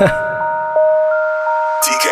TK.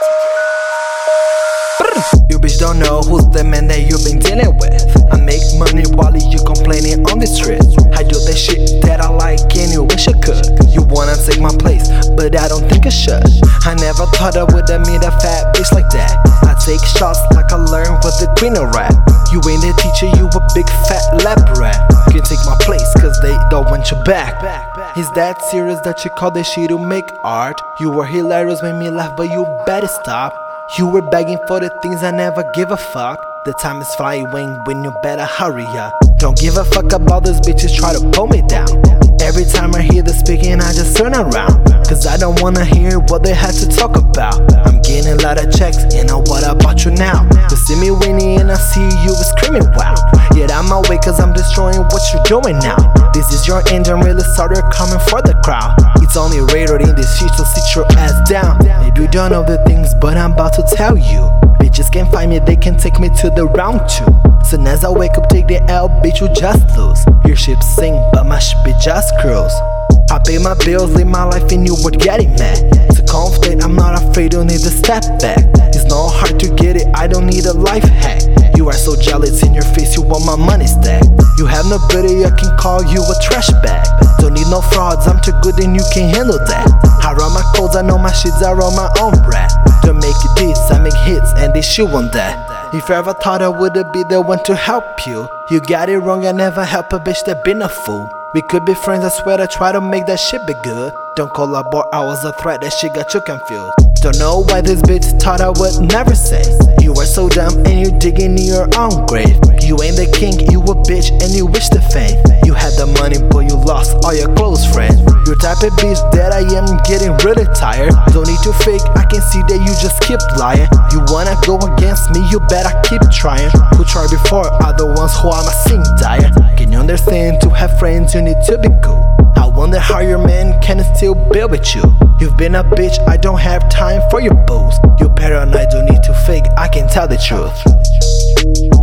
You bitch don't know who's the man that you been dealing with. I make money while you complaining on the street. I do the shit that I like and you wish I could. You wanna take my place, but I don't think I should. I never thought I would meet a fat bitch like that. I take shots like I learned with the queen of rap. You ain't the teacher, you a big fat lab rat. You can take my place cause they don't want you back. Is that serious that you call this shit to make art? You were hilarious, made me laugh, but you better stop. You were begging for the things I never give a fuck. The time is flying when you better hurry up. Don't give a fuck about these bitches try to pull me down. Every time I hear the speaking I just turn around, cause I don't wanna hear what they had to talk about. I'm getting a lot of checks and what about you now? You see me winning and I see you screaming wow. Yet I'm awake cause I'm destroying what you're doing now. This is your end, I'm really sorry coming for the crowd. It's only rated in this shit, so sit your ass down. Maybe you don't know the things but I'm about to tell you. Bitches can't find me, they can take me to the round 2. Soon as I wake up, take the L, bitch, you just lose. Your ship sing, but my ship just cruise. I pay my bills, live my life, and you were getting mad. So confident, I'm not afraid, don't need to step back. It's not hard to get it, I don't need a life hack. You are so jealous in your face, you want my money stack. You have nobody, I can call you a trash bag. Don't need no frauds, I'm too good and you can handle that. I run my codes, I know my shits, I run my own brat. Don't make this, I make hits and they shoot on that. If you ever thought I would've be the one to help you, you got it wrong, I never help a bitch that been a fool. We could be friends, I swear I try to make that shit be good. Don't collaborate, I was a threat, that shit got you confused. Don't know why this bitch thought I would never say. You are so dumb and you digging in your own grave. You ain't the king, you a bitch and you wish the fame. You had the money but you lost all your close friends. You're type of bitch that I am getting really tired. Don't need to fake, I can see that you just keep lying. You wanna go against me, you better keep trying. Who tried before are the ones who I'ma sing dire. Can you understand, to have friends you need to be cool. I wonder how your man can still be with you. You've been a bitch, I don't have time for your booze. You paranoid, don't need to fake, I can tell the truth.